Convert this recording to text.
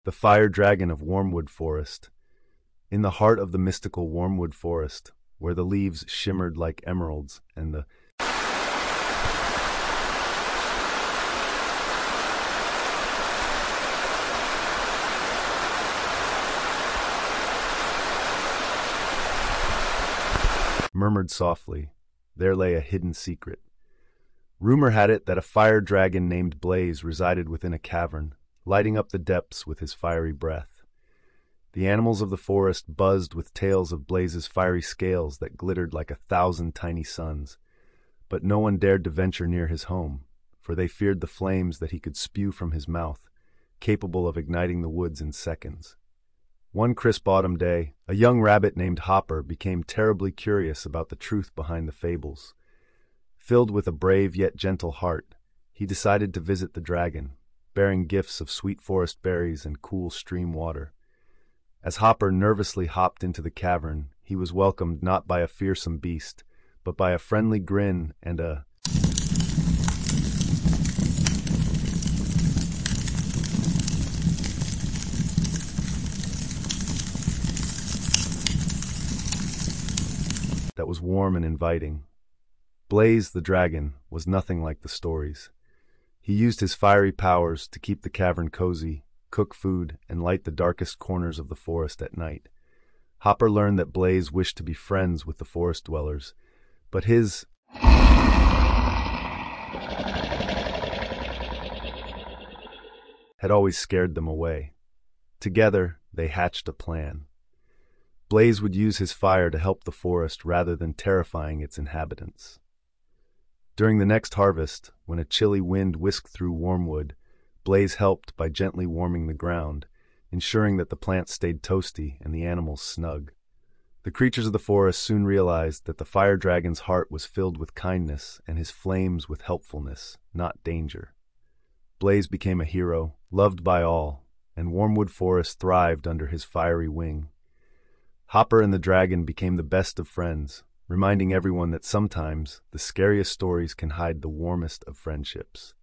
The fire dragon of Wormwood Forest. In the heart of the mystical Wormwood Forest, where the leaves shimmered like emeralds and the murmured softly, there lay a hidden secret. Rumor had it that a fire dragon named Blaze resided within a cavern, lighting up the depths with his fiery breath. The animals of the forest buzzed with tales of Blaze's fiery scales that glittered like 1,000 tiny suns, but no one dared to venture near his home, for they feared the flames that he could spew from his mouth, capable of igniting the woods in seconds. One crisp autumn day, a young rabbit named Hopper became terribly curious about the truth behind the fables. Filled with a brave yet gentle heart, he decided to visit the dragon, bearing gifts of sweet forest berries and cool stream water. As Hopper nervously hopped into the cavern, he was welcomed not by a fearsome beast, but by a friendly grin and a that was warm and inviting. Blaze the dragon was nothing like the stories. He used his fiery powers to keep the cavern cozy, cook food, and light the darkest corners of the forest at night. Hopper learned that Blaze wished to be friends with the forest dwellers, but his had always scared them away. Together, they hatched a plan. Blaze would use his fire to help the forest rather than terrifying its inhabitants. During the next harvest, when a chilly wind whisked through Wormwood, Blaze helped by gently warming the ground, ensuring that the plants stayed toasty and the animals snug. The creatures of the forest soon realized that the fire dragon's heart was filled with kindness and his flames with helpfulness, not danger. Blaze became a hero, loved by all, and Wormwood Forest thrived under his fiery wing. Hopper and the dragon became the best of friends, reminding everyone that sometimes the scariest stories can hide the warmest of friendships.